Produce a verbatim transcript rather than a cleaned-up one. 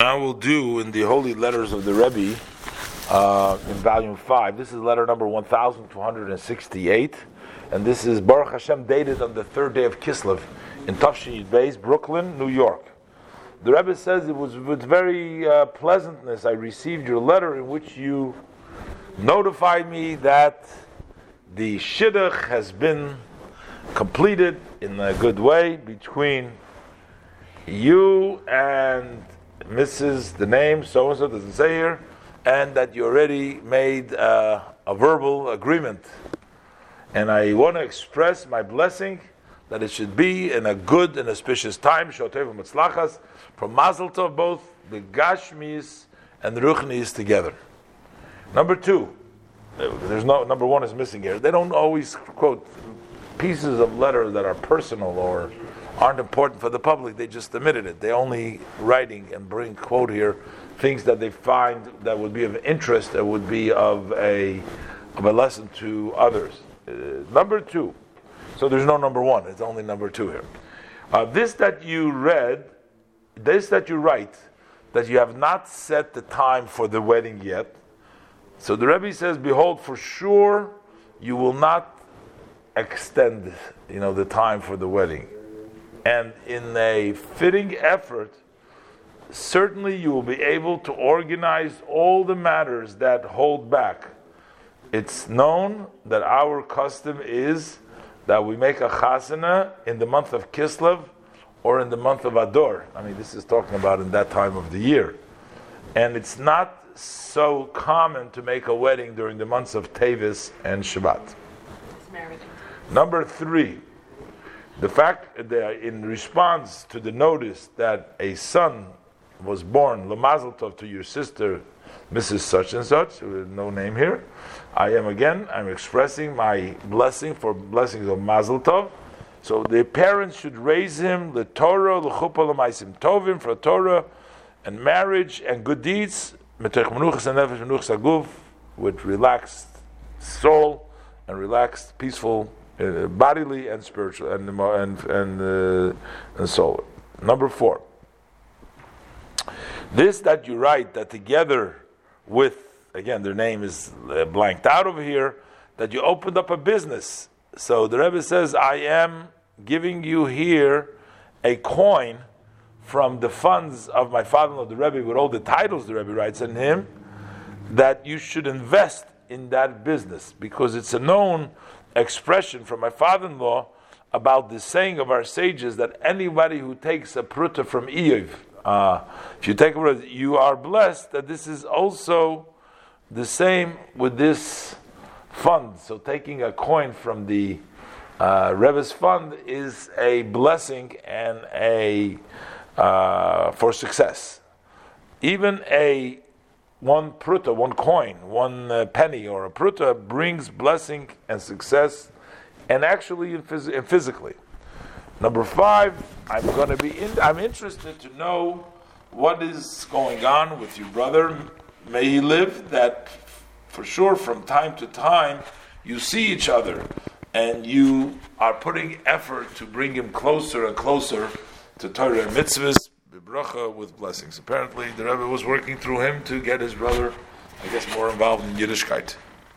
Now we'll do in the Holy Letters of the Rebbe uh, in volume five. This is letter number one thousand two hundred sixty-eight, and this is Baruch Hashem, dated on the third day of Kislev in Tafshin Yud Beis, Brooklyn, New York. The Rebbe says it was with very uh, pleasantness I received your letter in which you notified me that the shidduch has been completed in a good way between you and Missus the name so-and-so, doesn't say here, and that you already made uh, a verbal agreement. And I want to express my blessing that it should be in a good and auspicious time, Shotev Matzlachas, from Mazel Tov, both the Gashmis and the Ruchnis together. Number two, there's no, number one is missing here. They don't always quote pieces of letters that are personal or aren't important for the public. They just omitted it. They only writing and bring quote here things that they find that would be of interest, that would be of a of a lesson to others. Uh, number two. So there's no number one. It's only number two here. Uh, this that you read, this that you write, that you have not set the time for the wedding yet. So the Rebbe says, behold, for sure you will not extend, you know, the time for the wedding. And in a fitting effort, certainly you will be able to organize all the matters that hold back. It's known that our custom is that we make a chasana in the month of Kislev or in the month of Ador. I mean, this is talking about in that time of the year. And it's not so common to make a wedding during the months of Tevis and Shabbat. Number three, the fact that in response to the notice that a son was born, L'mazel Tov, to your sister, Missus Such and Such, with no name here, I am again, I'm expressing my blessing for blessings of Mazel Tov. So the parents should raise him, the Torah, the Chuppah, the Maisim Tovim, for Torah and marriage and good deeds, with relaxed soul and relaxed, peaceful, uh, bodily and spiritual and and and, uh, and soul. Number four. This that you write, that together with, again, their name is uh, blanked out over here, that you opened up a business. So the Rebbe says, I am giving you here a coin from the funds of my father-in-law, the Rebbe, with all the titles the Rebbe writes in him, that you should invest in that business, because it's a known expression from my father-in-law about the saying of our sages that anybody who takes a pruta from Iyov, uh, if you take a pruta, you are blessed, that this is also the same with this fund. So taking a coin from the uh, Rebbe's fund is a blessing and a uh, for success. Even a one pruta, one coin, one uh, penny or a pruta brings blessing and success, and actually and phys- physically. Number five, I'm going to be. In, I'm interested to know what is going on with your brother. May he live. That for sure, from time to time, you see each other, and you are putting effort to bring him closer and closer to Torah and mitzvahs, bracha with blessings. Apparently, the Rebbe was working through him to get his brother, I guess, more involved in Yiddishkeit.